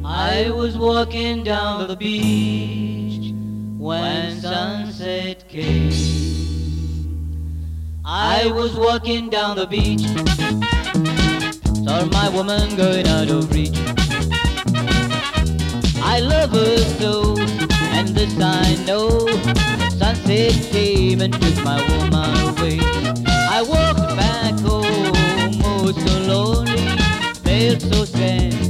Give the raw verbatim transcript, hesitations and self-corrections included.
I was walking down the beach when sunset came. I was walking down the beach, saw my woman going out of reach. I love her so, and this I know. Sunset came and took my woman away. I walked back home, oh so lonely, felt so sad.